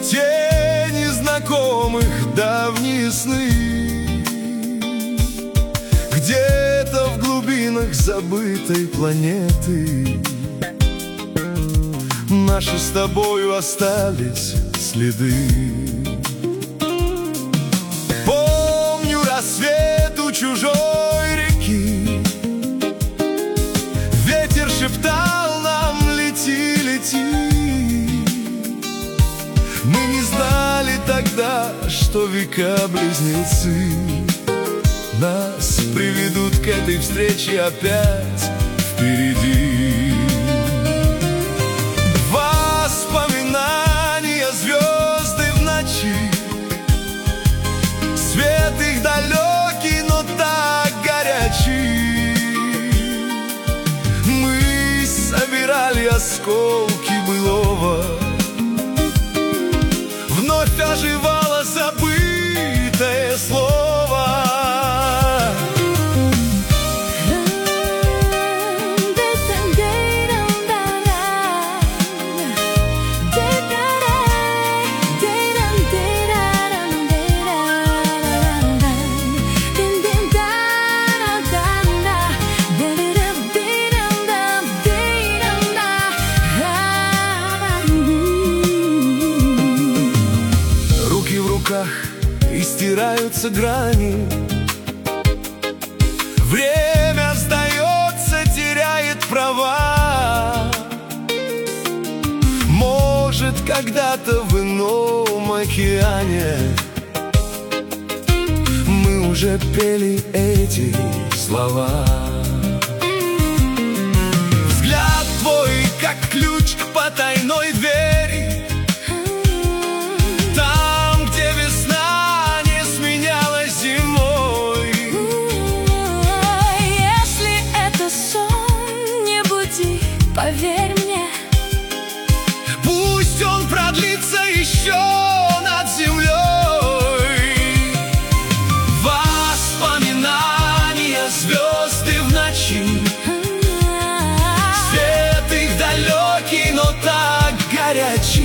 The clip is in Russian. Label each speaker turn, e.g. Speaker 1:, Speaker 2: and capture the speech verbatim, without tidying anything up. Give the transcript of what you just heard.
Speaker 1: тени знакомых давние сны. Где-то в глубинах забытой планеты наши с тобою остались следы. Помню рассвет у чужой реки, ветер шептал нам: лети, лети. Мы не знали тогда, что века-близнецы нас приведут к этой встрече опять впереди. Воспоминания, звезды в ночи, свет их далекий, но так горячий. Мы собирали осколки былого, вновь оживало забытое слово. И стираются грани, время сдается, теряет права. Может, когда-то в ином океане мы уже пели эти слова. Взгляд твой, как ключ к потайной двери,
Speaker 2: поверь мне,
Speaker 1: пусть он продлится